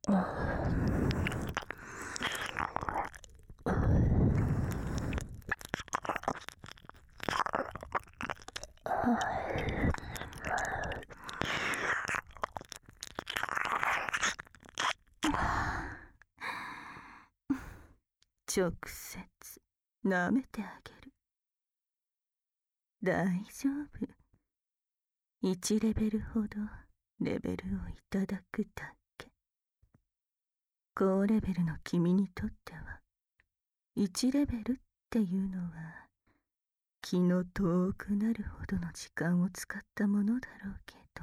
直接舐めてあげる。大丈夫。1レベルほどレベルをいただくだけ。高レベルの君にとっては1レベルっていうのは気の遠くなるほどの時間を使ったものだろうけど、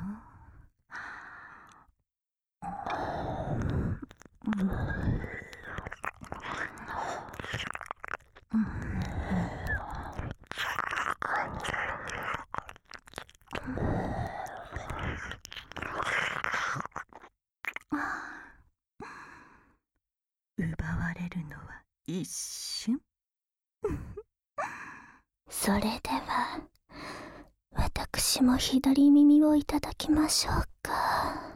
奪われるのは一瞬。 それでは私も左耳をいただきましょうか。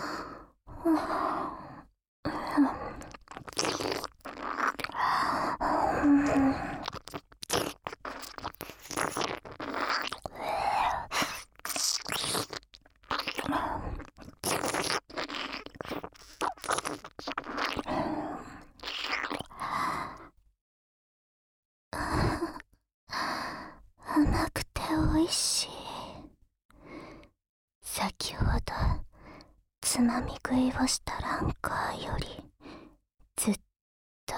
甘くておいしい。先ほどつまみ食いをしたランカーよりずっと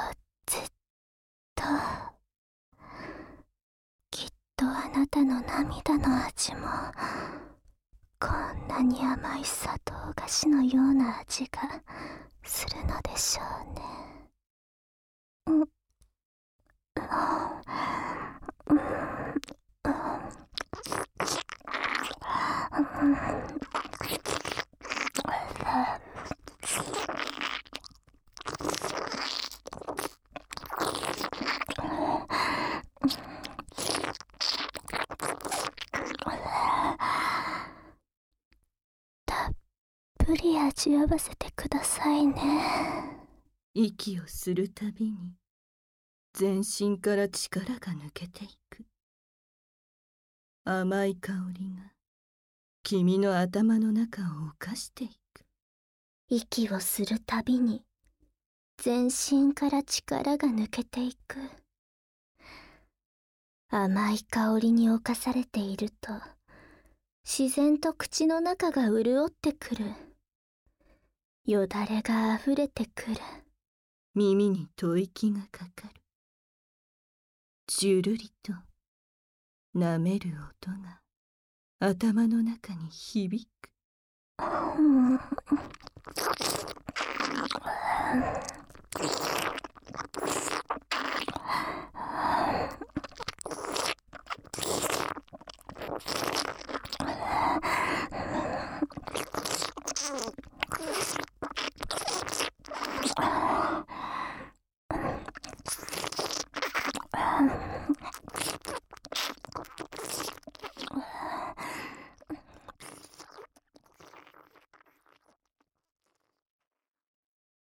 きっとあなたの涙の味もこんなに甘い砂糖菓子のような味がするのでしょうね。たっぷり味わわせてくださいね。 息をするたびに全身から力が抜けていく。甘い香りが君の頭の中を浮かしていく。 息をするたびに全身から力が抜けていく。甘い香りに侵されていると自然と口の中が潤ってくる。よだれがあふれてくる。 耳に吐息がかかる。じゅるりと舐める音が頭の中に響く。